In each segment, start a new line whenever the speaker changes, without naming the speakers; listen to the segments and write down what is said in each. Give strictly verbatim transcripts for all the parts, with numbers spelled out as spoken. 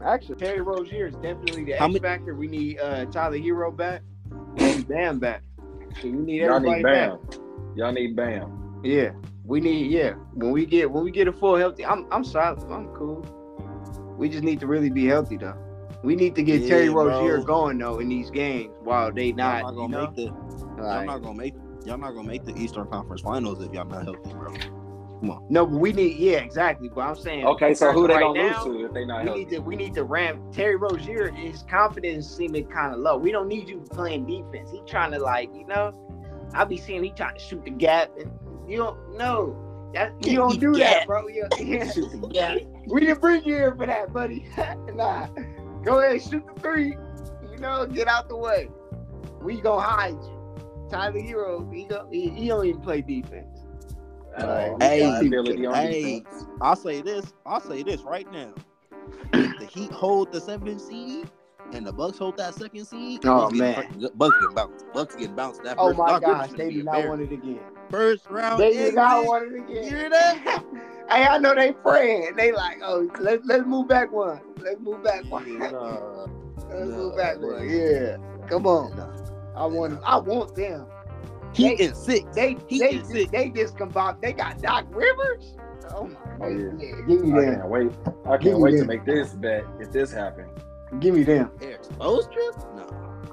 Actually, Terry Rozier is definitely the
How
X
many-
factor. We need uh, Tyler Hero back. We need Bam back. So we need
Y'all
everybody
need Bam.
back.
Y'all need Bam.
Yeah, we need. Yeah, when we get when we get a full healthy, I'm I'm solid. I'm cool. We just need to really be healthy though. We need to get
Yeah,
Terry Rozier
bro.
going though in these games while they not.
Y'all not gonna
you know,
make the. Y'all
like-
not gonna make. Y'all not gonna make the Eastern Conference Finals if y'all not healthy, bro. Come on.
No, but we need. Yeah, exactly. But I'm saying.
Okay, so who they
right
gonna
now,
lose to if they not
We
healthy?
need to we need to ramp Terry Rozier. His confidence seeming kind of low. We don't need you playing defense. He trying to like you know. I be seeing he trying to shoot the gap, and you don't know that you don't do that, bro. Yeah, yeah.
Yeah.
We didn't bring you here for that, buddy. Nah, go ahead, shoot the three. You know, get out the way. We gonna hide you. Tyler Hero, he don't he, he don't even play defense.
Uh,
Hey,
ability on
Hey,
defense.
I'll say this. I'll say this right now. If the Heat hold the seventh seed and the Bucks hold that second seed,
Oh,
Bucks
man.
get, Bucks get bounced. Bucks get bounced. That
Oh
first,
my
that group
gosh,
is
they
gonna
do
be
not
embarrassing.
want it again.
First round.
They do
exit.
not want it again.
You hear that?
Hey, I know they praying. They like, oh, let's let's move back one. Let's move back one.
Yeah, nah,
Let's
nah,
move back
nah.
one. Yeah, come on.
nah.
I want. I want them.
Heat
They-
in six.
They
Heat
they
in six.
they just combined. They got Doc Rivers. Oh my.
Oh, yeah.
yeah. Give me
I
them.
can't wait. I
Give
can't
me
wait to
them.
make this bet if this happens.
Give me them.
Eric's post trip? No.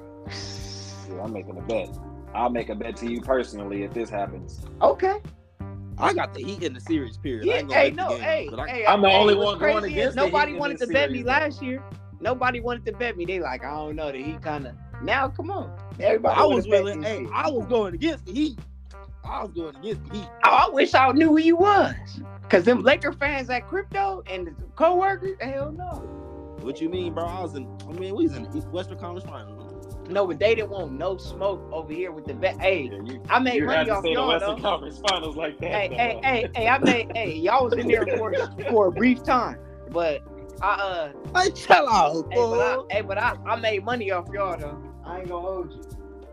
Yeah, I'm making a bet. I'll make a bet to you personally if this happens.
Okay.
I got the Heat in the series. Period. I
Yeah.
ain't gonna
Hey,
bet the
no.
game,
Hey.
but I-
hey.
I'm the
hey,
only
what's
one going
crazy
against
is
the
Nobody
Heat in
wanted
this
to bet me
series,
last year. Nobody wanted to bet me. They like, I don't know. The Heat kind of. Now, come on. Everybody.
I
wanna
was
bet
willing.
this
Hey,
shit.
I was going against the Heat. I was going against the Heat.
Oh, I wish I knew who you was. Cause them Laker fans at crypto and the co-workers, hell no.
What you mean, bro? I was in. I mean, we was in the Western Conference Finals.
No, but they didn't want no smoke over here with the bet. Hey,
Yeah, you,
I made
you
money
had to
off
say the
y'all
Western
though.
Conference Finals like that.
Hey,
though.
hey, hey, hey, I made hey, y'all was in there for for a brief time. But I uh
Hey, chill out,
hey, but I hey, but I, I made money off y'all though. I ain't gonna hold you.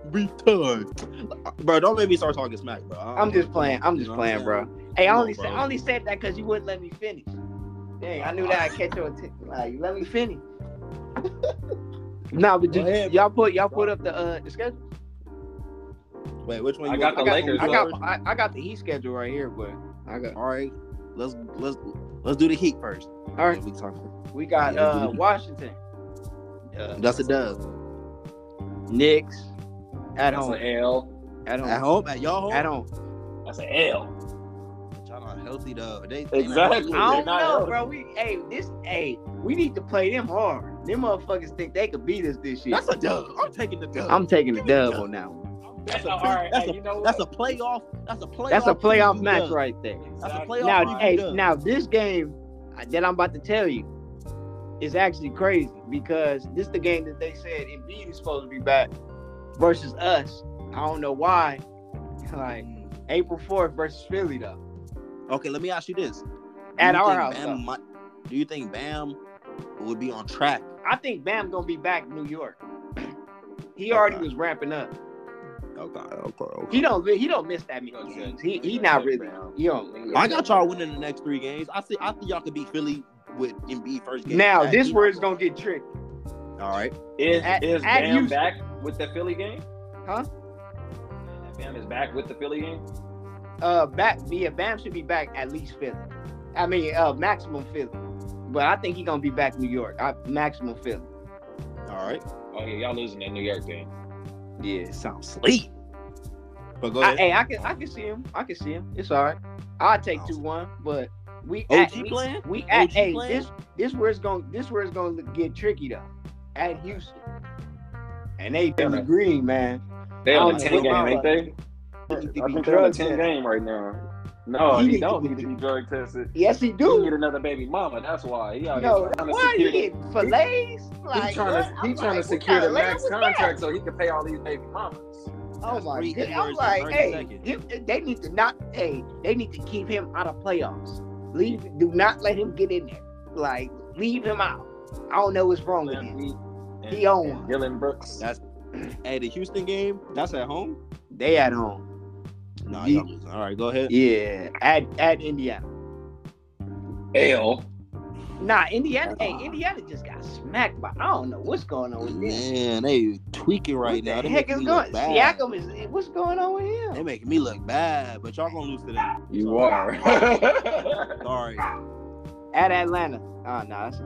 Retard. Bro, don't make me start talking smack, bro. I-
I'm just playing. I'm just
You know
playing,
what
bro.
I'm saying?
Hey, I
Come
only
on,
said
bro.
I only said that because you wouldn't let me finish. Dang, I knew that I'd catch your attention. Like, let me finish. Nah, but
Go
just,
ahead,
y'all put y'all put up the uh the schedule.
Wait, which one?
I
You
got
want?
the
I
Lakers
I got
first.
I, I got the Heat schedule right here, but I got
All right, let's let's let's do the Heat first.
all right.
We can talk.
We got
Yeah, let's do
uh
the Heat.
Washington, uh,
That's a dub.
Knicks at
That's
home,
an L.
at home,
At home, at y'all home.
at home.
That's an L.
Y'all not healthy though. They, they not
Exactly.
healthy.
I don't
not
know,
healthy.
bro. We hey this hey we need to play them hard. Them motherfuckers think they could beat us this year.
That's a dub. I'm taking the dub.
I'm taking the
Give me the
dub
dub.
on that one.
That's a
all
pre-
right.
that's
Hey,
a
you know
that's a
what?
playoff. That's a playoff.
That's a playoff
preview
match
dub.
right there.
That's a
Exactly.
playoff.
Now,
preview
hey,
dub.
now this game that I'm about to tell you is actually crazy because this is the game that they said Embiid is supposed to be back versus us. I don't know why. Like April fourth versus Philly though.
Okay, let me ask you this: Do
At
you
our
think
house,
Bam
though.
might, do you think Bam would be on track?
I think Bam gonna be back in New York. He already
Okay.
was ramping up.
Okay, okay, okay.
He don't he don't miss that many games. He he not really. You don't.
I got y'all winning the next three games. I see. I think y'all could beat Philly with Embiid first game.
Now
That-
this
he
where
not
it's gonna get tricky,
All right.
Is
At-
is
at
Bam
Houston.
back with the Philly game?
huh?
Bam is back with the Philly game.
Uh, back yeah, Bam should be back at least Philly. I mean, uh, maximum Philly. But I think he gonna be back New York. I, maximum Philly.
All right.
Oh yeah, y'all losing that New York game.
Yeah, sounds
Sleep. But go
I,
ahead.
hey, I can I can see him. I can see him. It's all right. I'll take two one, but we
O
at,
G
we,
playing?
we at
O G
hey
playing?
this this where it's going this where it's going to get tricky though. At Houston, and they in the green, man.
They
I
on
don't
a
know
ten
what
game,
my-
ain't they?
He need to
I
be
think they're on a
drug
ten
tested.
game right now. No,
He
he,
need to
don't
be-
need to be drug tested.
Yes, he
He
do.
need another baby mama. That's why he out
No,
here trying to
what
secure
he
the,
getting fillets? Like
he trying
what?
to he
I'm
trying
like,
to secure
what
the
kind of
max
land was
contract
that?
so he can pay all these baby mamas.
Oh
That's
my
three
god! I'm
words in
like,
thirty
hey,
seconds.
you- they need to not. Hey, they need to keep him out of playoffs. Leave. Do not let him get in there. Like, leave him out. I don't know what's wrong with him.
And,
He on
and
one.
Dylan Brooks.
That's hey, the Houston game. That's at home.
They at home.
Nah,
Ye-
y'all losing. All right, go ahead.
Yeah, at at Indiana.
L.
Nah, Indiana. Hey, Indiana just got smacked by. I don't know what's going on with them.
Man, they tweaking right
What
now.
the
They
heck
making
is
me
going?
look bad.
Siakam is. What's going on with
They
him?
making me look bad, but y'all gonna lose to them.
You
Sorry.
are.
Sorry.
At Atlanta. Oh no, that's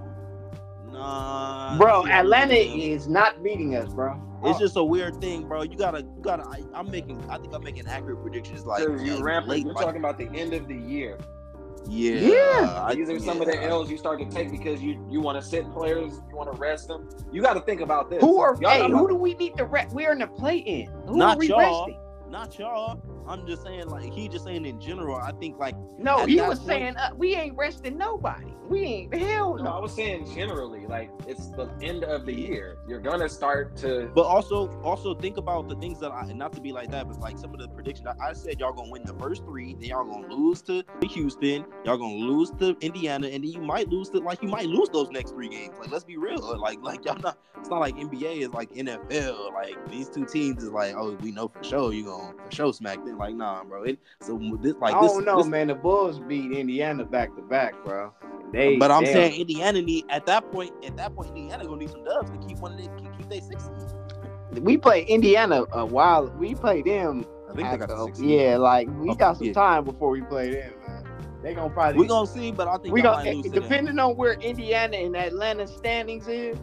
Nah.
bro.
see, I
Atlanta
lose to them.
is not beating us, bro.
It's
Oh,
just a weird thing, bro. You gotta, you gotta. I, I'm making. I think I'm making accurate predictions. Like
Because you
like,
rampant.
late,
You're
like,
talking about the end of the year.
Yeah.
Yeah.
I-
These are some of the
yeah.
L's you start to take because you you want to sit players, you want to rest them. You got to think about this.
who are?
Y'all
Hey,
got
who
about-
do we need to rest? We're in the play in. Who
Not
are we
y'all.
resting?
Not y'all. I'm just saying, like he just saying in general. I think like
No,
At
he
that
was
point-
saying uh, we ain't resting nobody. We ain't hell
No, I
no.
was saying generally, like it's the end of the year. You're gonna start to.
But also, also think about the things that I, not to be like that, but like some of the predictions. I, I said y'all gonna win the first three, then y'all gonna lose to Houston, y'all gonna lose to Indiana, and then you might lose to like you might lose those next three games. Like let's be real, like like y'all not. It's not like N B A is like N F L. Like these two teams is like, oh, we know for sure you gonna for sure smack them. Like nah, bro. It, so this like
I
this.
don't know,
this-
man. The Bulls beat Indiana back to back, bro. They,
But I'm
they-
saying Indiana need at that point. At that point, Indiana gonna need some dubs to keep one of their keep, keep their six.
we played Indiana a while. We played them.
I think they got the
after-
six.
yeah, like we
Oh,
got some
yeah.
time before we play them, man. They gonna probably.
We gonna see, but I think
we
y'all
gonna
might lose to them.
depending on where Indiana and Atlanta standings is,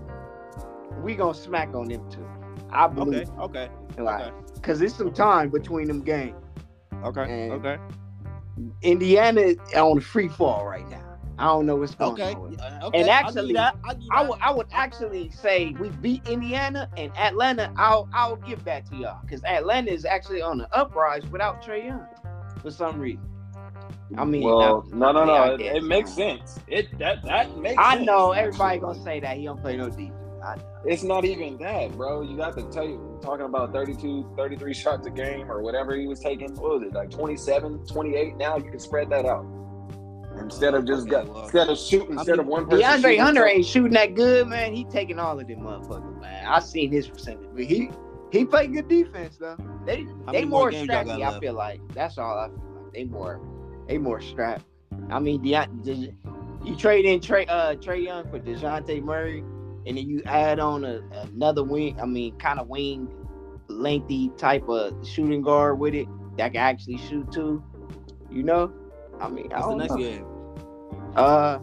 we gonna smack on them too. I believe,
Okay, okay,
like,
okay,
cause it's some time between them games.
okay,
And-
okay,
Indiana is on free fall right now. I don't know what's going
okay,
on. with it.
uh, okay.
And
I
actually,
give that. I, give
I
that.
would I would actually say we beat Indiana and Atlanta. I'll I'll give that to y'all because Atlanta is actually on the uprise without Trae Young for some reason. I mean,
well,
now-
no, no, no.
yeah, I
It,
guess.
it makes sense. It that that makes.
I
sense,
know everybody
actually.
gonna say that he don't play no defense. I know.
It's not even that, bro. You got to tell you, talking about thirty-two, thirty-three shots a game or whatever he was taking. What was it, like twenty-seven, twenty-eight? Now you can spread that out. Instead of just
Okay,
got,
well,
instead of shooting,
I
instead of
mean,
one person.
DeAndre
shooting,
Hunter
so-
ain't shooting that good, man. He taking all of them motherfuckers, man. I seen his percentage, but he he played good defense though. They
How
they
many more
more
games y'all got
strappy. I
left?
feel like that's all I feel like. They more they more strapped. I mean, DeAndre, you trade in Trey uh Trae Young for DeJounte Murray, and then you add on a, another wing. I mean, kind of wing, lengthy type of shooting guard with it that can actually shoot too. You know, I mean, I
What's the
don't
next
know.
game?
Uh,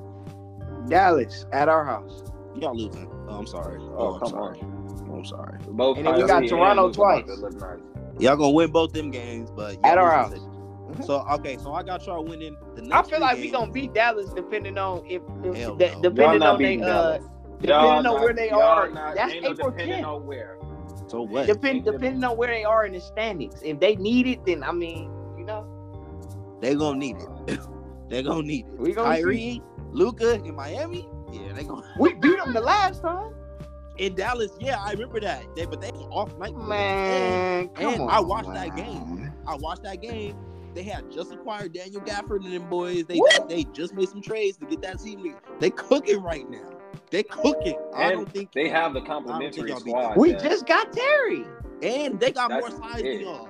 Dallas at our house.
Y'all losing. Oh, I'm sorry. Oh,
Oh,
I'm
come
sorry.
on.
I'm sorry.
Both
And then we got
Kyrie and
Toronto
Luka about
twice.
to look nice.
Y'all gonna win both them games, but y'all
At our
losing
house.
to- So okay, so I got y'all winning the next.
I feel
three
like we
games.
gonna beat Dallas depending on if, if
Hell
de-
no.
Y'all
depending
not
on they
beating
uh
Dallas.
depending
Y'all
on
not-
where they
y'all
are.
not-
That's
ain't no
April
depending
tenth.
on where.
So what?
Depend depending on where they are in the standings. If they need it, then I mean, you know,
They gonna need it. They gonna need it.
We gonna
Kyrie, Luca in Miami. Yeah, they gonna.
we beat them the last time.
In Dallas, yeah, I remember that. They, but they was off night. for that.
Man,
And,
come
and
on.
I watched
man.
that game. I watched that game. They had just acquired Daniel Gafford and them boys. They
Woo!
they just made some trades to get that team. They cooking right now. They cooking. I
And
don't think
They have the
I
complimentary
don't think y'all beat
squad.
We
that-
just got Terry.
and they got
That's
more size
it.
than y'all.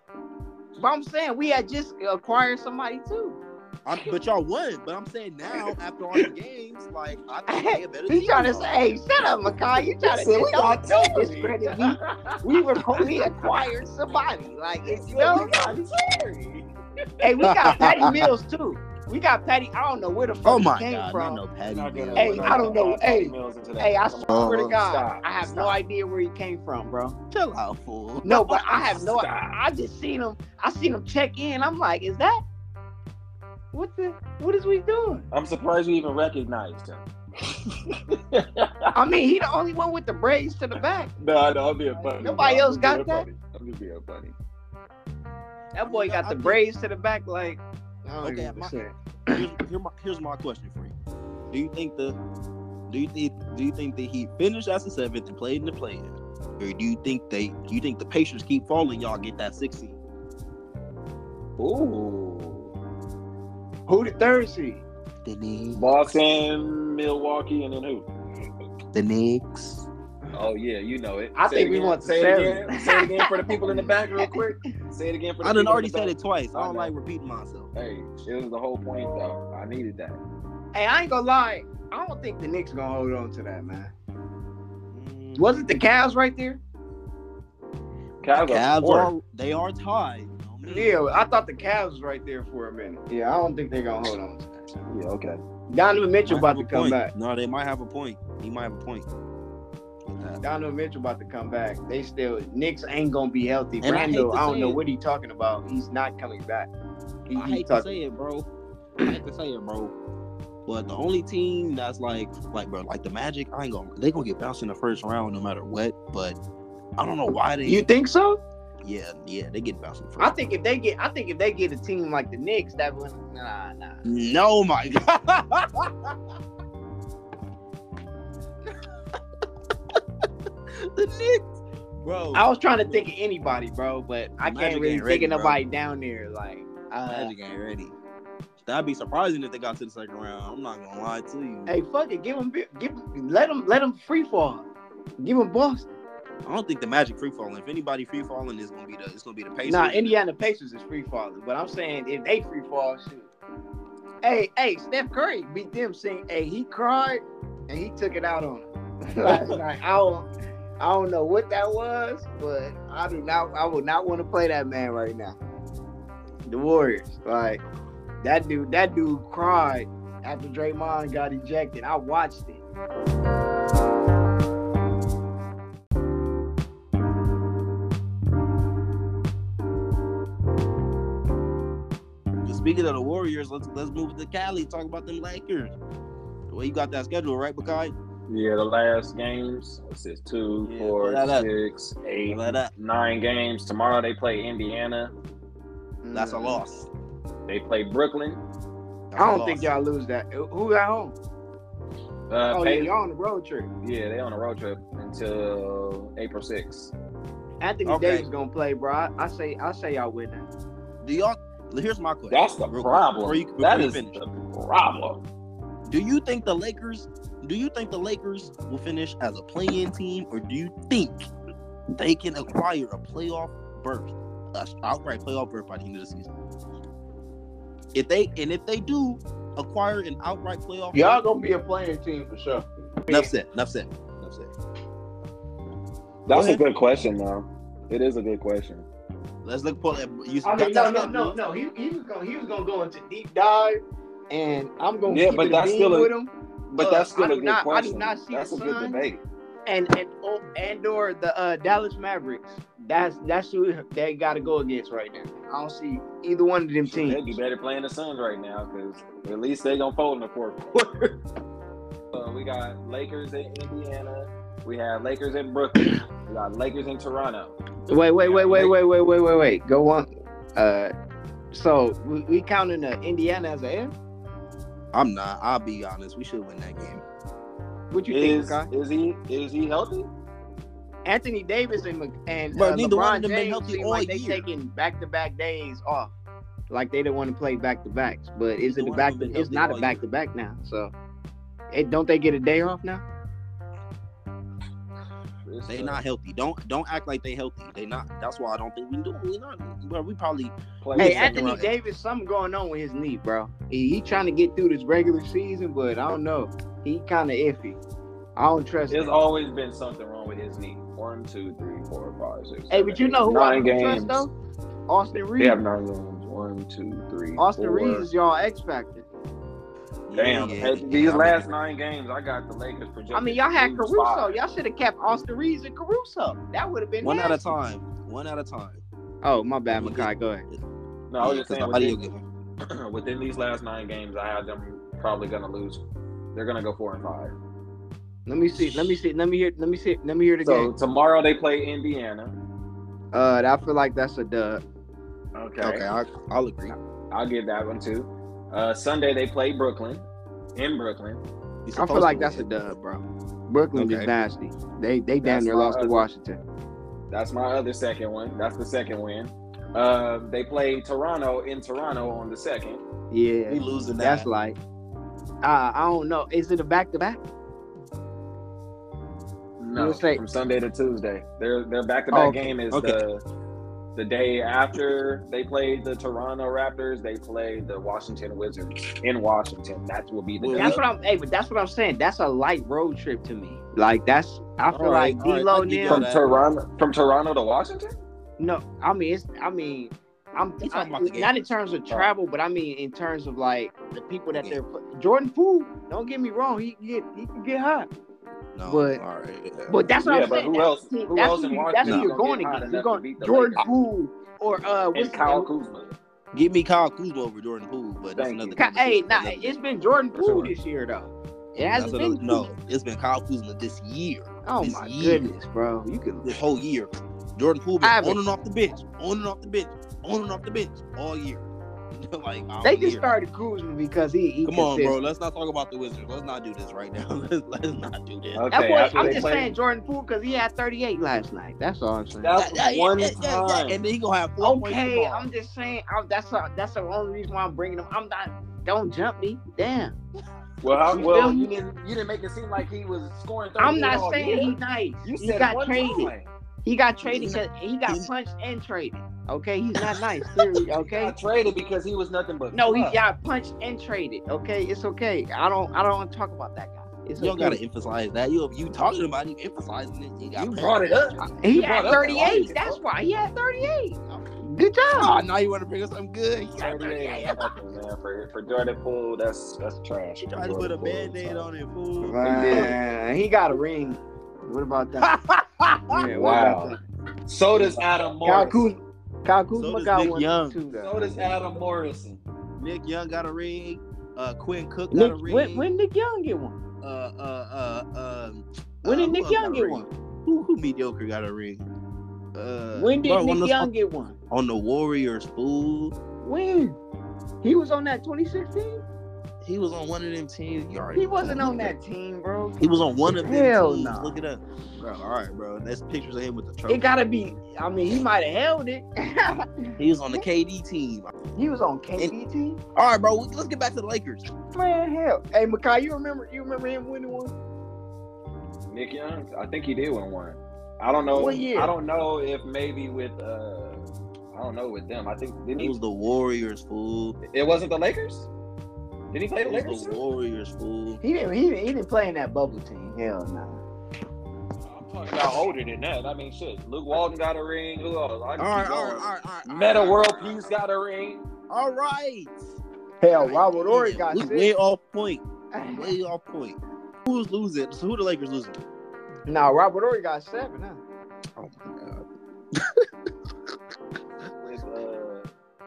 But I'm saying we had just acquired somebody too.
I'm, but y'all won. But I'm saying now, after all the games, like I think they a better
He
team.
trying to
than
say,
y'all.
hey, shut up, Makai. You trying to
Said we
don't,
got
don't
Terry.
discredit me. We were we acquired somebody. Like it's you
Yeah,
know,
we got Terry.
hey, we got Patty Mills too. We got Patty. I don't know where the fuck
Oh
he
my
came
god,
from.
not no Patty.
Not gonna-
Mills.
Hey,
we're not
I don't
gonna
know.
add Patty
Hey,
Mills into that.
Hey, I
Come
swear
on.
to God,
Stop.
I have no
Stop.
idea where he came from, bro.
Chill out, fool.
No, but I have no.
Stop.
I just seen him. I seen him check in. I'm like, is that what the? What is we doing?
I'm surprised you even recognized him.
I mean, he the only one with the braids to the back.
No, no, I'm being funny.
Nobody
bro.
else
I'm
got
being
that?
funny. I'm just being funny.
That boy got the braids to the back, like. I don't
Okay,
even
my-
understand.
here's, here my, here's my question for you. Do you think the do you think do you think that he finished as the seventh and played in the play-in, or do you think they do you think the Pacers keep falling? Y'all get that six seed.
Ooh.
Who the third seed?
The Knicks.
Boston, Milwaukee, and then who?
The Knicks.
Oh yeah, you know it.
I
Say
think
it
we
again.
want the
say it
seven.
again. Say it again for the people in the back, real quick. Say it again for the
I done
people
already
in the
said
back.
it twice. I
I
don't
know.
like repeating myself.
Hey, it was the whole point though. I needed that.
Hey, I ain't gonna lie. I don't think the Knicks gonna hold on to that, man.
Mm,
Was it the Cavs right there?
Cavs,
the
are
Cavs
fourth.
are they are tied. You know what I mean?
Yeah, I thought the Cavs was right there for a minute. Yeah, I don't think they're gonna hold on to that.
Yeah, okay.
Donovan Mitchell
Might
about
have
to
a
come
point.
back.
No, they might have a point. He might have a point. With that.
Donovan Mitchell about to come back. They still Knicks ain't gonna be healthy.
And I hate
Randall,
to
I, don't
say
know
it.
what he talking about. He's not coming back. He,
I
he
hate to
talking-
say it, bro. I hate to say it, bro. But the only team that's like, like, bro, like the Magic, I ain't gonna. They gonna get bounced in the first round no matter what. But I don't know why they.
You think so?
Yeah, yeah, they get bounced in the first.
I think if they get, I think if they get a team like the Knicks, that would nah, nah.
No, my God. The Knicks, bro.
I was trying to think of anybody, bro, but I
Magic
can't really
ain't ready,
think of
bro.
nobody down there. Like, uh,
Magic ain't ready. That'd be surprising if they got to the second round. I'm not gonna lie to you.
hey, fuck it, give them, give, let them, let them free fall. Give them Boston.
I don't think the Magic free falling. If anybody free falling, it's gonna be the it's gonna be the Pacers.
Nah, Indiana Pacers is free falling, but I'm saying if they free fall, shoot. Hey, hey, Steph Curry beat them. Saying, hey, he cried and he took it out on them last night. I don't, I don't know what that was, but I do not, I would not want to play that man right now. The Warriors, like that dude, that dude cried after Draymond got ejected. I watched it.
Speaking of the Warriors, let's let's move to Cali. Talk about them Lakers. Well, you got that schedule right, Bakai?
Yeah, the last games. What's this? Two,
Yeah,
four,
pull that up.
six, eight,
Pull that up.
nine games. Tomorrow they play Indiana.
That's a
Mm.
loss.
They play Brooklyn.
That's
I
a
don't
loss.
think y'all lose that. Who at home?
Uh,
Oh, yeah,
Pacers-
y'all on the road trip.
yeah, they on a road trip until April sixth.
Anthony
Okay.
Davis gonna play, bro. I, I say, I say y'all win that.
Do y'all? Here's my question.
That's the
real quick,
problem.
Before you, before
that
you
is
finish.
the problem.
Do you think the Lakers? Do you think the Lakers will finish as a play-in team, or do you think they can acquire a playoff berth, a outright playoff berth by the end of the season? If they and if they do acquire an outright playoff,
Y'all
berth,
gonna be a playing team for sure.
enough said. Enough said. Enough said.
That's
Go
a good question, though. It is a good question.
Let's look. Pull it. You
I
got
mean,
that
no, no,
schedule?
no, no. He, he was gonna he was gonna go into deep dive, and I'm gonna
Yeah,
keep
but
it
that's
beam
still a-
with him.
But
Uh,
that's
I
still
do
a good
not- I do
question.
not see
That's
the
a good
Suns.
debate.
And and oh, and or the uh, Dallas Mavericks. That's that's who they got to go against right now. I don't see either one of them
They'd be
teams.
better playing the Suns right now because at least they gonna fold in the fourth quarter. uh, we got Lakers in Indiana. We have Lakers in Brooklyn. We got Lakers in Toronto.
Wait, wait, wait, wait, wait, wait, wait, wait, wait. Go on. Uh, so we, we counting uh, Indiana as a L?
I'm not. I'll be honest. We should win that game.
What you
Is
think, Kai?
is he is he healthy?
Anthony Davis and Mc- and
Bro,
uh,
neither one
LeBron
of them been
James
healthy
seem
all
like they
year.
taking back to back days off, like they don't want to play back to backs. But is
Neither
it a
one of
back?
them been
It's
healthy
not
all
a back to back now. So, it, don't they get a day off now?
It's,
They
uh,
not healthy. Don't don't act like they healthy. They not. That's why I don't think we do. We not. Bro, we probably.
play
Hey,
the second
Anthony
round.
Davis, something going on with his knee, bro. He, he trying to get through this regular season, but I don't know. He kind of iffy. I don't trust
There's
him.
always been something wrong with his knee. One, two, three, four, five, six.
Hey,
seven,
but you
eight,
know who I
nine
don't
games.
trust though? Austin
They
Reeves.
have nine games. One, two, three.
Austin
four.
Reeves is y'all X factor.
Damn.
Yeah,
Hey,
yeah,
these
yeah,
last
I
nine games, I got the Lakers projected.
I mean, y'all had
to lose
Caruso.
five.
Y'all should have kept Austin Reeves and Caruso. That would have been
One at a
nasty.
time. One at a time.
Oh, my bad,
We
Makai. Go ahead.
No, I was
Yeah,
just
'cause
saying
the audio
within,
given.
within these last nine games, I had them probably gonna lose. They're gonna go four and five.
Let me see. Let me see. Let me hear. Let me see. Let me hear the
So
game.
tomorrow they play Indiana.
Uh, I feel like that's a dub.
Okay,
Okay, I, I'll agree.
I'll give that one too. Uh, Sunday they play Brooklyn in Brooklyn.
You're
I feel
supposed
like
to
that's a
win.
Dub, bro. Brooklyn is
Okay.
nasty. They they damn
That's
near
my
lost to
other-
Washington.
That's my other second one. That's the second win. Uh, they play Toronto in Toronto on the second.
Yeah,
We losing that.
that's like. Uh, I don't know. Is it a back to back?
No,
You'll say-
from Sunday to Tuesday. Their their back to
Oh,
back
okay.
game is
Okay.
the The day after they played the Toronto Raptors, they played the Washington Wizards in Washington. That will be the
Well,
day.
That's what I'm. Hey, but that's what I'm saying. That's a light road trip to me. Like that's. I feel
All right,
like
all right,
D'Lo
I give you
now.
from
that.
Toronto from Toronto to Washington.
No, I mean it's. I mean, I'm
He's
I,
talking about the
not in
gamers.
terms of travel, but I mean in terms of like the people that
Okay.
they're. put- Jordan Poole. Don't get me wrong. He can get. He can get hot.
No,
But-
all right. Yeah.
But that's what
Yeah,
I'm
but
saying.
who
That's
else-
the team-
who
that's
else
who
in
you- That's
Washington
who
is
you're
gonna
going
get hot
against. You're
enough to
going
beat the
Jordan
Lakers?
Poole or uh, what's
And
his
Kyle
name?
Kuzma.
Give me Kyle Kuzma over Jordan Poole, but that's
Thank
another
you.
Ka- Hey,
conversation.
nah,
for another
it's
day.
been Jordan
For
Poole
sure.
this year though. It
That's
hasn't
another-
been.
no. It's been Kyle Kuzma this year.
Oh
this
my
year.
goodness, bro. You could.
This whole year, Jordan Poole been
I
on
haven't-
and off the bench, on and off the bench, on and off the bench all year. like all
They just
year.
started Kuzma because he. he
Come on, bro.
consistent.
Let's not talk about the Wizards. Let's not do this right now. let's, let's not do this.
Okay,
That's what,
after
I'm
they
just
played-
saying Jordan Poole because he had thirty-eight last night. That's all I'm saying.
That's
Yeah, yeah,
one
yeah, yeah, yeah.
time.
And then he gonna have four points
Okay,
tomorrow.
I'm just saying. I'm, that's a, that's the only reason why I'm bringing him. I'm not. Don't jump me. Damn.
Well, how,
You
well,
feel me?
you didn't you didn't make it seem like he was scoring. thirty
I'm not
all
saying
year.
he's nice.
You
he
said
got
one
traded.
time.
He got traded because he got
He's-
punched and traded. Okay, he's not nice. Period.
He
Okay.
got traded because he was nothing but.
No, he
fluff.
got punched and traded. Okay, it's okay. I don't. I don't want to talk about that guy. It's
You don't
okay.
gotta emphasize that. You you talking about it, you emphasizing it. You, got
You brought it up.
He
You
had
brought up that
thirty-eight.
argument,
That's
bro.
why he had thirty-eight. Good job.
Ah, now you want to bring us something good? He got
thirty-eight is nothing, man. For for Jordan Poole, that's that's trash.
You
for
tried to put a
Jordan Poole,
band-aid
so.
on it, fool.
Man, he got a ring. What about that? Yeah, what
Wow.
about
So does Adam
that? Kyle
Morrison.
Kuzma. Kyle Kuzma
does
got
Nick
one
Young.
too. Though.
So does Adam Morrison.
Nick Young got a ring. Uh, Quinn Cook got
Nick,
a ring.
when, when Nick Young get one?
uh, uh, uh, um,
When
uh,
did
who
Nick
else
Young
got a
get
ring?
one?
Who who mediocre got a ring? Uh,
When did
bro, on
Nick
the-
Young get one?
on the Warriors, fool?
When? He was on that twenty sixteen?
He was on one of them teams. You already
He wasn't
look
on
it up.
that team, bro.
He was on one of them
Hell
teams.
no.
Look it up, bro. All right, bro. That's pictures of him with the trophy.
It gotta be. I mean, he might have held it.
He was on the K D team.
He was on K D team.
All right, bro. Let's get back to the Lakers.
Man, hell. Hey, Makai, you remember? You remember him winning one?
Nick Young, I think he did win one. I don't know.
What year?
I don't know if maybe with uh, I don't know with them. I think didn't
It
he?
was the Warriors, fool.
It wasn't the Lakers. Did he play the
It
Lakers?
was the
too?
Warriors, fool.
He didn't. He didn't. He didn't play in that bubble team. Hell no.
I'm talking about older than that. I mean, shit. Luke Walton got a ring. Who else? I
All
can
right,
keep
all
going.
right, all right, all right.
Meta
all right,
World
all right.
Peace got a ring.
All right.
Hell, Robert Ory
Yeah,
got
we
six.
way off point. Way off point. Who's losing? So who the Lakers losing?
Nah, Robert Ory got seven. Huh?
Oh my god.
With, uh,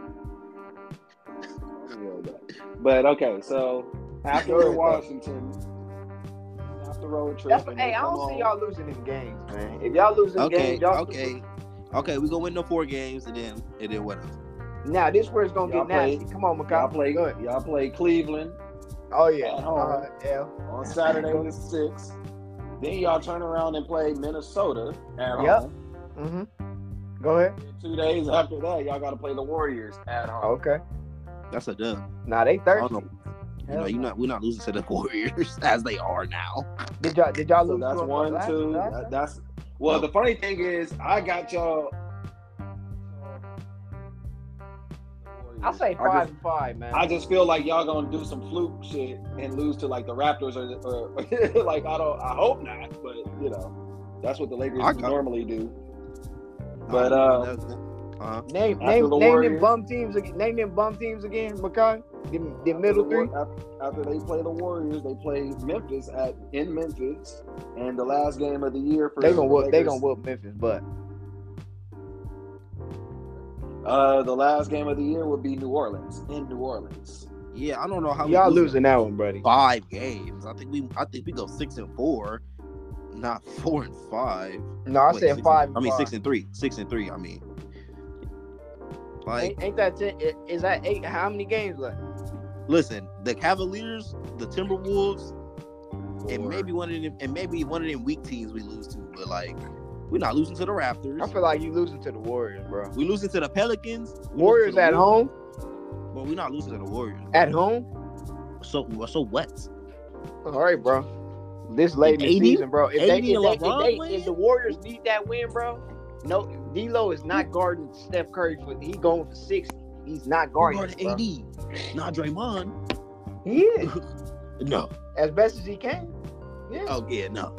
but okay, so after
Sure.
Washington, after road trip.
That's what,
and
hey,
they
I
come
don't see
home-
y'all losing in games, man. If y'all losing
Okay,
games, y'all
okay, okay. We gonna win the four games and then and then what else?
Now this where it's gonna
Y'all
get nasty.
play-
Come on,
Y'all
Makai.
play.
Good.
Y'all play Cleveland
Oh yeah.
At home.
Uh, yeah.
on Saturday the sixth. Then y'all turn around and play Minnesota at
Yep.
home.
Mm-hmm. Go ahead.
Two days after that, y'all got to play the Warriors at home.
Okay.
That's a dub.
Nah, they
I
thirsty.
don't know. You know,
Hell
you
no.
not we're not losing to the Warriors as they are now.
Did y'all did y'all
So
lose?
that's
to them
one,
last-
two.
last
That,
time?
that's well.
No.
The funny thing is, I got y'all.
I say
I
five
just,
and five, man.
I just feel like y'all gonna do some fluke shit and lose to like the Raptors or, or like I don't. I hope not, but you know, that's what the Lakers
I got-
normally do. But uh,
uh,
name
after
name
the
name them
Warriors-
bum teams again. Name them bum teams again, Makai. The, the middle three.
After, after they play the Warriors, they play Memphis at in Memphis, and the last game of the year for
They gonna
the
whoop. They
Lakers-
gonna whoop Memphis, but
Uh, the last game of the year would be New Orleans in New Orleans.
yeah, I don't know how we
y'all
losing
losing that one, buddy.
five games. I think we I think we go six and four, not four and five.
No, I
Wait,
said
six
five.
And,
and
I mean
five.
six and three. Six and three. I mean, like,
Ain't, ain't that ten, is that eight? How many games left?
listen, the Cavaliers, the Timberwolves, and
Or-
maybe one of them, and maybe one of them weak teams we lose to. But like, we're not losing to the Raptors.
I feel like you losing to the Warriors, bro.
We losing to the Pelicans. We
Warriors
losing to
at
the
home.
But we're not losing to the Warriors.
At home.
So so what?
All right, bro. This late in the
eighty?
season, bro. If they,
eighty
if,
and
they, if,
LeBron
they,
win?
if the Warriors need that win, bro, no, D'Lo is not guarding Steph Curry for he going for sixty. He's not guarding
guarding A D, not Draymond.
He is
No.
as best as he can. Yeah.
Oh yeah, no.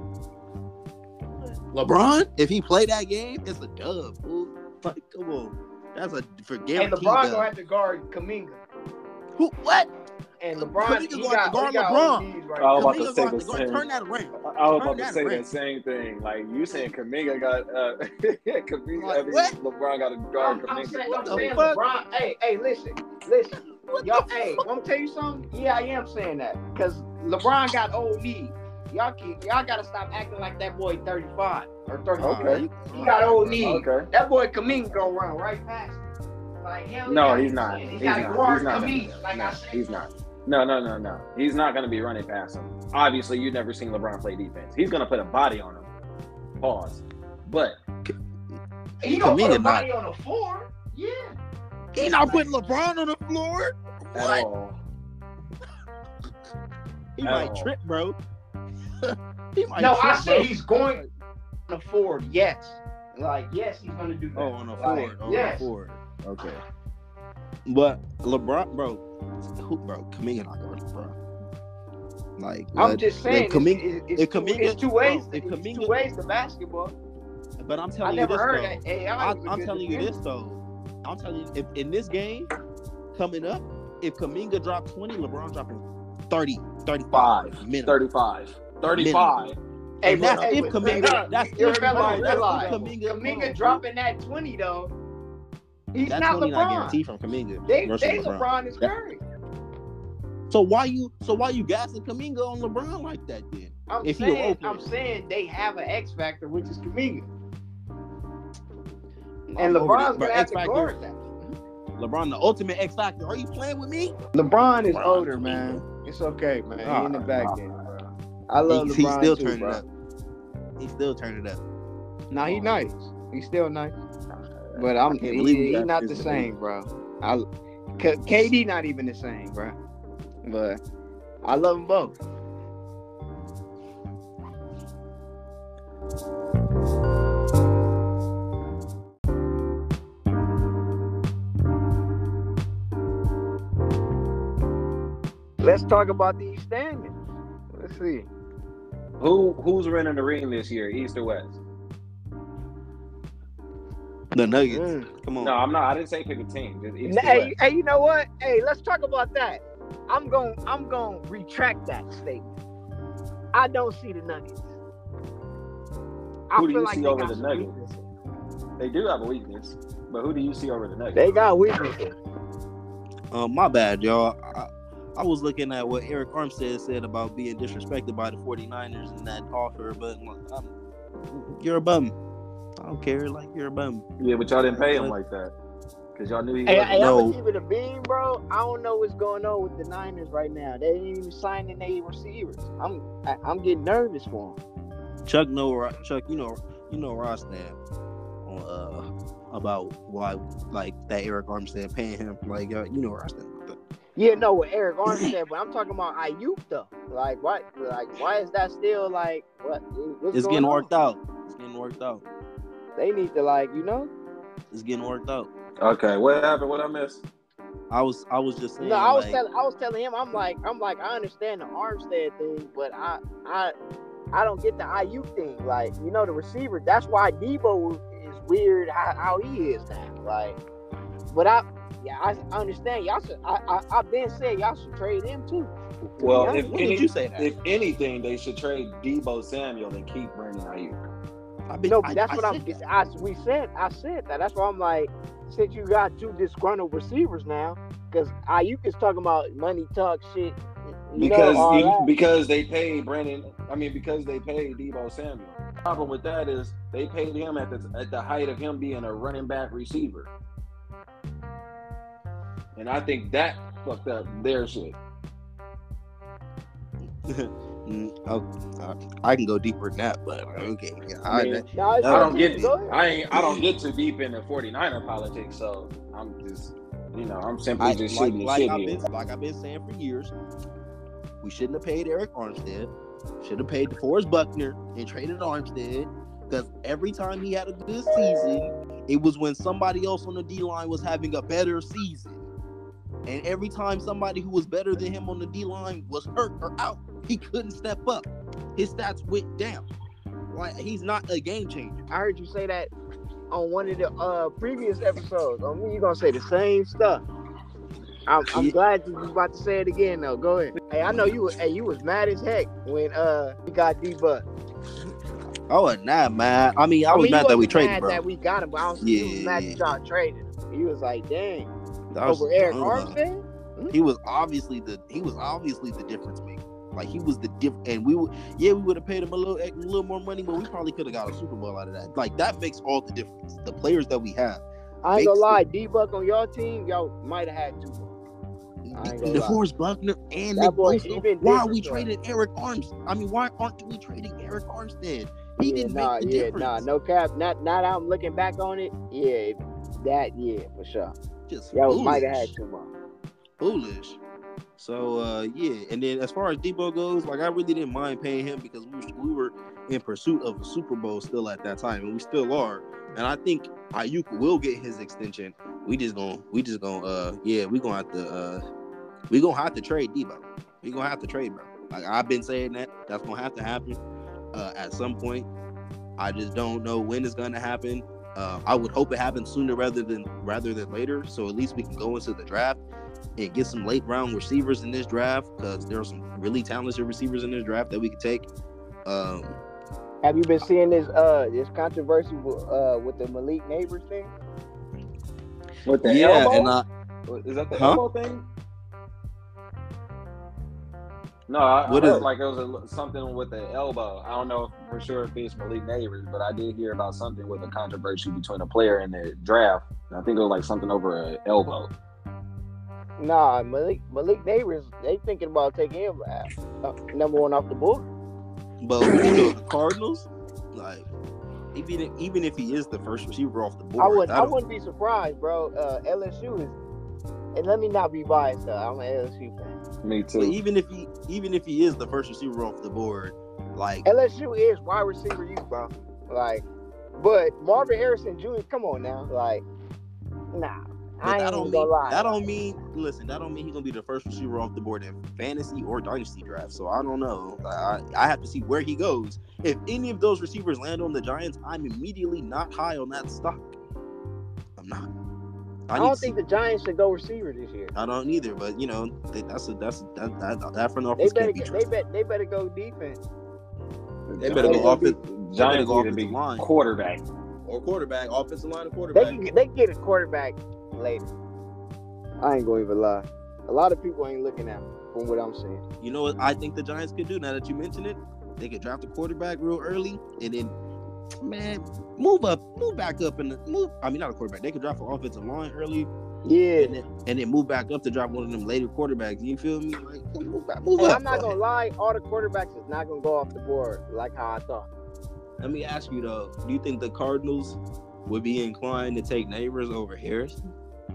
LeBron, if he play that game, it's a dub. Fool. Like, come on, that's a for
And
guaranteed
LeBron
dub.
gonna have to guard Kuminga.
Who? What?
And LeBron,
Kuminga
he
gonna have
got,
to
he got
guard
O Ds right
I was
now.
about to
Kuminga
say
gonna
the
have to guard-
same.
turn that around.
I was
Turn
about to
that
say
around.
that same thing. Like you saying, Kuminga got uh, Kuminga,
Like,
I mean,
what?
LeBron got to guard
I'm, I'm
Kuminga.
saying,
What
I'm
the
saying
fuck?
LeBron. Hey, hey, listen, listen.
What
Y'all,
the
hey,
fuck?
I'm gonna tell you something. Yeah, I am saying that because LeBron got old knee. Y'all, can, y'all gotta stop acting like that boy thirty-five or thirty-four.
Okay.
He got old knee.
Okay.
That boy Kuminga go run right past him. Like hell
No,
yeah,
he's not.
He
He's
gotta
not.
guard
He's not.
Kuminga, like
No,
I said.
he's not. No, no, no, no. He's not going to be running past him. Obviously, you've never seen LeBron play defense. He's going to put a body on him. Pause. But
He gonna put
Kuminga
a body on the floor. Yeah.
He not putting LeBron on the floor.
at
What?
all,
He
At
might
all.
trip, bro. he might
No,
trip,
I said
bro.
he's going on the forward. Yes. Like yes, he's gonna do that.
Oh, on the
Like,
forward. On
yes.
the forward. Okay. But LeBron, bro, who, bro, Kuminga not going to LeBron. Like,
I'm
what?
just saying,
If Kuminga-
it's, it's,
if
two,
Kuminga-
it's two ways.
bro, if
it's
Kuminga-
two ways to basketball.
but I'm
I
telling you
never
this,
heard
though.
that. Hey,
I,
was a
I'm
good
telling you
defender.
this though. I'm telling you, if in this game coming up, if Kuminga dropped twenty, LeBron dropping thirty, thirty-five,
five,
minimum.
thirty-five, thirty-five.
Hey,
And
but-
that's
hey,
if
but-
Kuminga-
hey,
that's
you're
if
telling
Kuminga-
me
that's
that lie.
if Kuminga- hold
Kuminga
on,
dropping that twenty though. He's
That
not
twenty not
LeBron.
guaranteed from Kuminga
They,
versus
they
LeBron.
LeBron is
That-
Curry.
So why you so why you gassing Kuminga on LeBron like that then?
I'm
If he a role
saying,
player.
I'm saying they have an X factor, which is Kuminga, and
I'm over
LeBron's
this, bro.
gonna have
X
to
factor.
guard that.
LeBron, the ultimate X factor. Are you playing with me?
LeBron is
LeBron,
older,
Kuminga.
man. It's okay, man. He
Ah,
in the back
nah,
end, bro. I love
he,
LeBron
he still
too,
turning
bro.
up. He still turning up.
Nah, he nice. He's still nice, but I'm
can't
he,
believe he
he
got
not
this
the
debate.
same, bro. I K- K D not even the same, bro. But I love them both. Let's talk about these standings. Let's see.
Who who's running the ring this year, East or West?
The Nuggets.
Mm.
Come on.
No, I'm not. I didn't say pick a team. Just East or
Hey,
West.
hey, you know what? Hey, let's talk about that. I'm going I'm going to retract that statement. I don't see the Nuggets. I
Who do
feel
you
like
see
they
over
got
the
some
Nuggets?
weaknesses.
They do have a weakness, but who do you see over the Nuggets?
They got weaknesses.
Um, my bad, y'all. I, I was looking at what Eric Armstead said about being disrespected by the 49ers in that offer, but um, you're a bum. I don't care. Like, you're a bum.
Yeah, but y'all didn't pay him like that because y'all knew he
Hey,
wasn't.
hey, I'm
No.
gonna keep it a beam, bro. I don't know what's going on with the Niners right now. They ain't even signing their receivers. I'm I, I'm getting nervous for them.
Chuck, know Chuck, you know, you know where I stand on uh about why like that Eric Armstead paying him. Like, uh, you know where I stand with that.
Yeah, no, what Eric Armstead, but I'm talking about Ayuk though. Like, what? Like, why is that still like what? What's
It's
going
getting
on?
worked out. It's getting worked out.
They need to like, you know.
It's getting worked out.
Okay, what happened? What I missed?
I was I was just saying.
No, I was
like,
telling I was telling him, I'm like, I'm like, I understand the Armstead thing, but I I I don't get the Ayuk thing. Like, you know, the receiver. That's why Debo is weird how, how he is now. Like, but I yeah, I, I understand. Y'all should. I, I I've been saying y'all should trade him too. To
Well,
be
if
honest.
when
any,
did you say that?
if anything, they should trade Debo Samuel and keep Brandon Ayuk.
I've been,
no,
I-
that's
I
what I'm.
said that.
I we said. I said that. That's why I'm like, since you got two disgruntled receivers now, because Ayuk is talking about money talk shit. You
Because
know, all
you-
that.
because they paid Brandon. I mean, because they paid Debo Samuel. The problem with that is they paid him at the at the height of him being a running back receiver, and I think that fucked up their shit.
Mm, oh, I can go deeper than that, but okay. Yeah,
I
I,
mean,
No, it's
I
I don't
continue.
get
Go ahead.
I ain't I don't get too deep into 49er politics, so I'm just you know I'm simply
I,
just
like,
shooting the
like
shit
I've
here.
been, like I've been saying for years, we shouldn't have paid Eric Armstead. Should have paid DeForest Buckner and traded Armstead. Because every time he had a good season, it was when somebody else on the D-line was having a better season. And every time somebody who was better than him on the D-line was hurt or out, he couldn't step up. His stats went down. Like, he's not a game changer.
I heard you say that on one of the uh, previous episodes. On me, you're gonna say the same stuff. I'm, I'm
Yeah.
glad you was about to say it again, though. Go ahead. Hey, I know you. Was, hey, you was mad as heck when uh we got D-Buck.
I was not mad. I mean, I,
I
was
mean,
mad
you
that we
wasn't
traded,
mad
bro.
that we got him, but I don't see you was mad
Yeah.
that y'all traded him. He was like, dang,
That was
over Eric
dumb.
Armstead.
He was obviously the he was obviously the difference maker. Like, he was the diff, and we would yeah we would have paid him a little a little more money, but we probably could have got a Super Bowl out of that. Like, that makes all the difference. The players that we have.
I ain't gonna
Makes
lie, D-Buck on your team, y'all might have had two. I ain't gonna lie.
DeForest Buckner and
That
Nick
boy,
Bosa.
he been
Why are we
different,
trading Eric Armstead? I mean, why aren't we trading Eric Armstead? He
yeah,
didn't
nah,
make the
yeah,
difference.
nah, no cap. Not, not. I'm looking back on it. Yeah, that, yeah, for sure.
Just
Y'all
foolish.
might have had two more.
Foolish. So uh, yeah, and then as far as Debo goes, like, I really didn't mind paying him because we were, we were in pursuit of a Super Bowl still at that time, and we still are. And I think Ayuk will get his extension. We just gonna, we just gonna, uh, yeah, we gonna have to, uh, we gonna have to trade Debo. We gonna have to trade, bro. Like, I've been saying that that's gonna have to happen uh, at some point. I just don't know when it's gonna happen. Uh, I would hope it happens sooner rather than rather than later, so at least we can go into the draft and get some late round receivers in this draft, because there are some really talented receivers in this draft that we could take. Um,
Have you been seeing this uh this controversy with, uh with the Malik Neighbors thing?
With the
yeah,
elbow?
and I,
Is that the
Huh?
elbow thing? No, I,
What
I
is
heard
it?
like it was a, something with the elbow. I don't know if, for sure if it's Malik Neighbors, but I did hear about something with a controversy between a player and the draft. I think it was like something over an elbow.
Nah, Malik Malik Neighbors, they thinking about taking him uh, number one off the board.
but you know, the Cardinals, like, even even if he is the first receiver off the board,
I wouldn't
I
I
don't-
wouldn't be surprised, bro. Uh, L S U is, and let me not be biased. Uh, I'm an L S U fan.
Me
but
too.
even if he even if he is the first receiver off the board, like,
L S U is wide receiver youth, bro. Like, but Marvin Harrison Junior, come on now, like, nah.
but
I
that
ain't
don't
gonna
mean
lie.
that don't mean listen, that don't mean he's gonna be the first receiver off the board in fantasy or dynasty draft. So I don't know. I I have to see where he goes. If any of those receivers land on the Giants, I'm immediately not high on that stock. I'm not.
I
need
don't
to
think
see-
the Giants should go receiver this year.
I don't either. But you know, they, that's a that's a, that that that front
They
office
better
can't be
get, they
trusted.
bet they better go defense.
They better go
Giants-
offense-
Giants
go
need to be
offensive line.
quarterback.
Or quarterback, offensive line, or
They
quarterback.
can they can get a quarterback later. I ain't gonna even lie. A lot of people ain't looking at him from what I'm seeing.
You know what I think the Giants could do now that you mention it? They could draft a quarterback real early and then, man, move up, move back up, and move. I mean, not a quarterback. They could draft an offensive line early
Yeah.
and then, and then move back up to draft one of them later quarterbacks. You feel me? Like, move back, move
And
up.
I'm not
bro.
gonna lie, all the quarterbacks is not gonna go off the board like how I thought.
Let me ask you though: do you think the Cardinals would be inclined to take Neighbors over Harrison?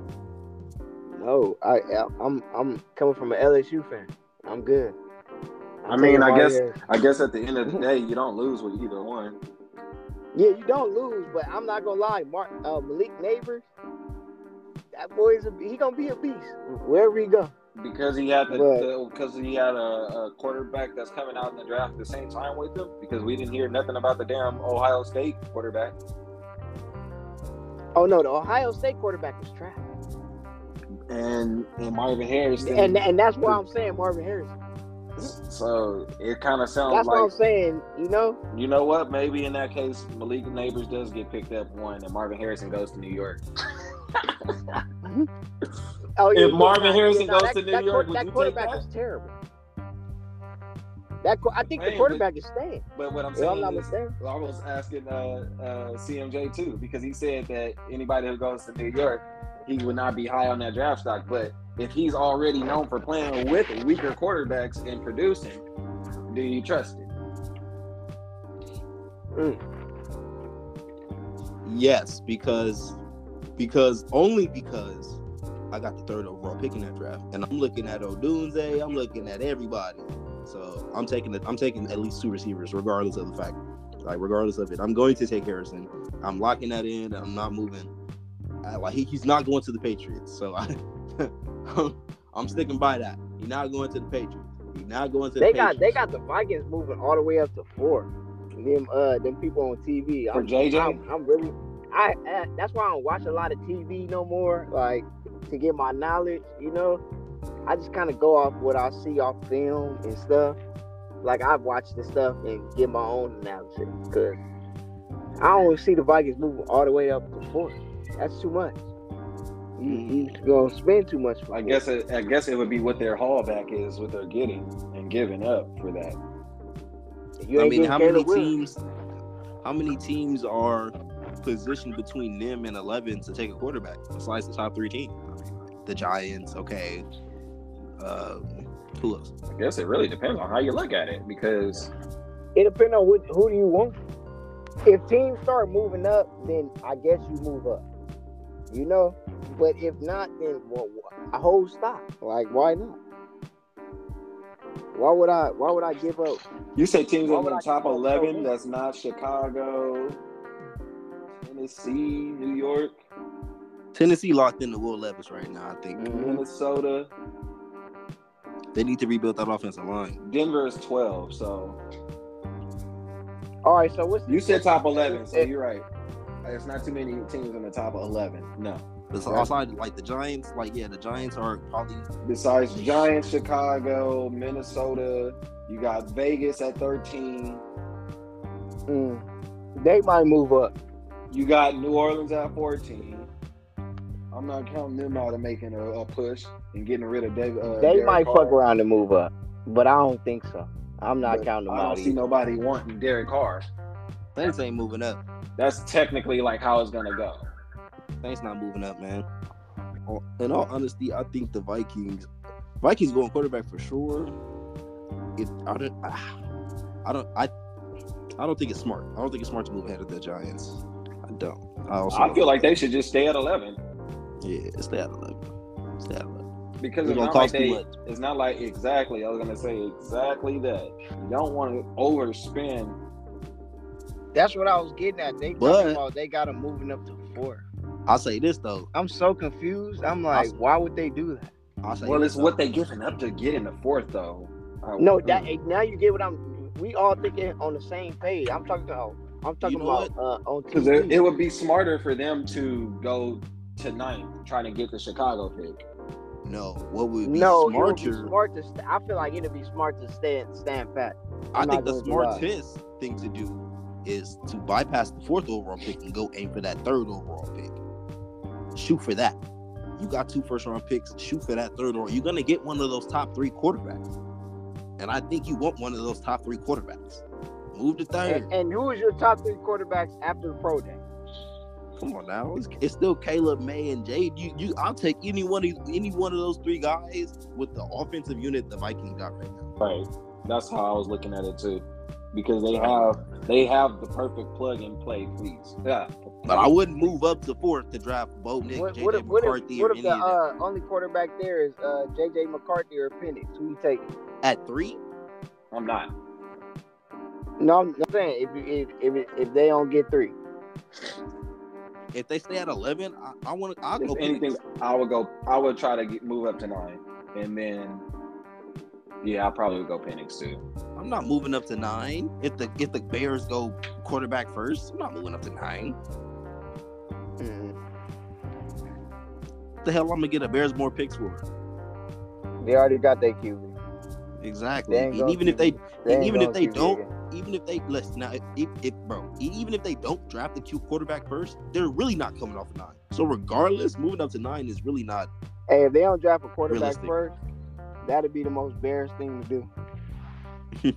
No, I I'm I'm coming from an L S U fan. I'm good. I'm
I mean,
taking
I
Marvin
guess
Harrison.
I guess at the end of the day, you don't lose with either one.
Yeah, you don't lose, but I'm not gonna lie, Mark uh, Malik Neighbors, that boy's a he gonna be a beast wherever he go.
Because he had the,
Right.
the because he had a, a quarterback that's coming out in the draft at the same time with him. Because we didn't hear nothing about the damn Ohio State quarterback.
Oh no, the Ohio State quarterback was trash,
And and Marvin Harrison.
and and that's why I'm saying Marvin Harrison.
So it kind of sounds
That's
like,
what I'm saying. You know,
you know what? Maybe in that case, Malik Neighbors does get picked up one, and Marvin Harrison goes to New York.
oh
If
yeah,
Marvin
yeah,
Harrison
yeah,
goes
that,
to New
that,
York,
that,
would
that
you take
quarterback
that?
is terrible. That qu- I think
Man,
the quarterback is staying.
But what I'm
If I'm
saying
not
is,
mistaken.
I was asking uh, uh, C M J too, because he said that anybody who goes to New York, he would not be high on that draft stock. But if he's already known for playing with weaker quarterbacks and producing, do you trust it?
Mm.
Yes, because because only because I got the third overall pick in that draft, and I'm looking at Odunze, I'm looking at everybody. So I'm taking it. I'm taking at least two receivers, regardless of the fact Like regardless of it, I'm going to take Harrison. I'm locking that in. I'm not moving. I, like he, he's not going to the Patriots, so I, I'm sticking by that. He's not going to the Patriots. He's not going to.
They
the
got
Patriots.
they got the Vikings moving all the way up to four. Them uh them people on T V.
For
I'm,
J J?
I'm, I'm really. I, I that's why I don't watch a lot of T V no more. Like to get my knowledge, you know. I just kind of go off what I see off film and stuff. Like I've watched the stuff and get my own analysis because I don't see the Vikings moving all the way up to four. That's too much. You, you gonna spend too much. For
I
four.
guess it, I guess it would be what their haulback is, what they're getting and giving up for that.
You
I
ain't
mean,
getting
how many
Caleb Williams.
teams? How many teams are positioned between them and eleven to take a quarterback besides the top three teams? I mean, like the Giants, okay. Uh, who else?
I guess it really depends on how you look at it because
It depends on what, who do you want. If teams start moving up, then I guess you move up. You know, but if not, then well, a whole stop. Like, why not? Why would I? Why would I give up?
you say teams
Why
in
would
the
I
top
keep on
eleven.
going?
That's not Chicago, Tennessee, New York,
Tennessee locked into Will Levis right now. I think
Mhm.
Minnesota.
they need to rebuild that offensive line.
Denver is twelve. So
All right, so what's
you said top eleven. So
It-
you're right. There's not too many teams in the top eleven. No.
But
Right.
outside, like the Giants, like yeah, the Giants are probably
Besides Giants, Chicago, Minnesota, you got Vegas at thirteen.
Mm, they might move up.
You got New Orleans at fourteen. I'm not counting them out of making a, a push and getting rid of David. Uh,
They
Derek
might
Carr.
fuck around and move up, but I don't think so. I'm not
But
counting them
I don't
out
see
either.
nobody wanting Derek Carr.
Saints ain't moving up.
That's technically like how it's gonna go.
Saints not moving up, man. In all honesty, I think the Vikings, Vikings going quarterback for sure. If I don't, I don't, I, I don't think it's smart. I don't think it's smart to move ahead of the Giants. I don't. I also.
I feel like they should just stay at eleven
yeah, stay at eleven. Stay at eleven.
because
It's
it's
gonna
not like
cost too
they.
much.
It's not like exactly. I was gonna say exactly that. You don't want to overspend.
That's what I was getting at. They
But-
talking about they got them moving up to four.
I'll say this though.
I'm so confused. I'm like,
Awesome.
why would they do that?
I'll say
Well,
this,
it's
though.
what they giving up to get in the fourth, though. I-
No, that now you get what I'm. We all thinking on the same page. I'm talking about. I'm talking
You know
about uh, on T
Because
V.
it, it would be smarter for them to go to ninth, trying to get the Chicago pick.
No, what would be
no, it would be
smarter?
smart to. St- I feel like it'd be smart to stand stand pat.
I
I'm
think
not
the
gonna lie.
smartest thing to do is to bypass the fourth overall pick and go aim for that third overall pick. Shoot for that. You got two first round picks. Shoot for that third overall. You're gonna get one of those top three quarterbacks, and I think you want one of those top three quarterbacks. Move to third.
And, and who is your top three quarterbacks after the pro day?
Come on now, it's, it's still Caleb, May, and Jade. You, you, I'll take any one of any one of those three guys with the offensive unit the Vikings got right now.
Right. That's how I was looking at it too, because they have they have the perfect plug and play. Please, yeah.
But I wouldn't move up to fourth to draft Bo Nick,
What,
J J
what if, what if,
McCarthy,
what
or
if
any
the
of that.
uh, only quarterback there is uh, J J McCarthy or Penix? Who you taking?
At three,
I'm not.
No, I'm, I'm saying if, you- if if if they don't get three,
if they stay at eleven, I, I want to. I'll
If
go.
anything,
Penix.
I would go. I would try to get, move up to nine, and then yeah, I probably would go Penix too.
I'm not moving up to nine. If the if the Bears go quarterback first, I'm not moving up to nine.
mm,
What the hell, I'm gonna get a Bears more picks for?
they already got their Q B.
Exactly.
They ain't
And
gonna
even if
keep
they,
it. They
and
ain't
even if
gonna
they
keep it
don't,
again.
even if they listen now, if, if, if bro, e- even if they don't draft the Q quarterback first, they're really not coming off nine. So regardless, moving up to nine is really not.
Hey, if they don't draft a quarterback
Realistic.
first, that'd be the most Bears thing to do.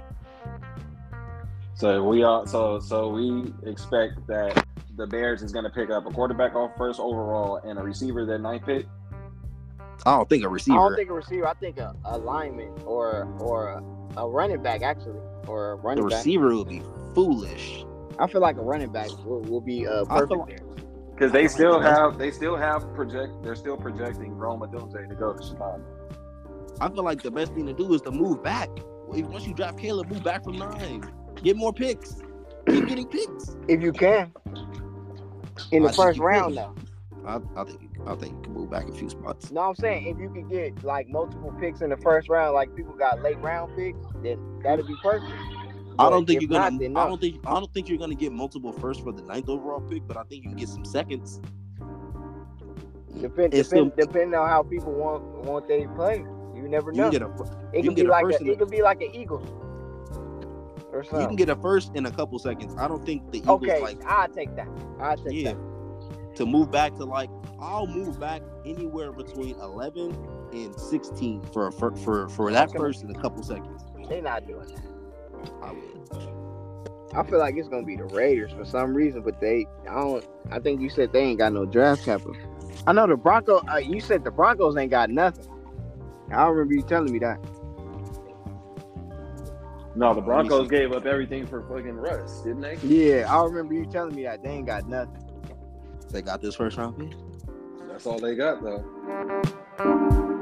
So we are so so we expect that the Bears is going to pick up a quarterback off first overall and a receiver their ninth pick.
I don't think a receiver.
I don't think a receiver. I think a, a lineman or or a, a running back actually, or a
the
running back.
receiver would be foolish.
I feel like a running back will, will be uh,
I feel
perfect
like-
there.
Because they still have they still have project they're still projecting Rome Odunze to go to Chicago.
I feel like the best thing to do is to move back. If- Once you draft Caleb, move back from nine. Get more picks. keep getting picks.
If you can. In the
I think
first
you
round,
could.
though.
I, I think I think you can move back a few spots.
No, I'm saying if you could get like multiple picks in the first round, like people got late round picks, then that'd be perfect.
I don't
But
think
if
you're gonna.
not, then
I
no.
don't think. I don't think you're gonna get multiple firsts for the ninth overall pick, but I think you can get some seconds.
Depend,
It's
depend,
still-
depending on how people want want their players. You never
You
know.
can get a. fir-
It
you
could
can
be
get a
like
first
a,
in the-
it could be like an Eagles or
You
something.
can get a first in a couple seconds. I don't think the Eagles
okay,
like.
I'll take that. I'll take
Yeah.
that.
To move back to like, I'll move back anywhere between eleven and sixteen for a fir- for for that
Okay.
first in a couple seconds.
They're not doing that.
I would.
I feel like it's gonna be the Raiders for some reason, but they, I don't. I think you said they ain't got no draft capital. I know the Broncos. Uh, you said the Broncos ain't got nothing. I remember you telling me that.
No, the
Let me
Broncos
see.
gave up everything for fucking Russ, didn't they?
Yeah, I remember you telling me that they ain't got nothing.
They got this first round pick.
That's all they got though.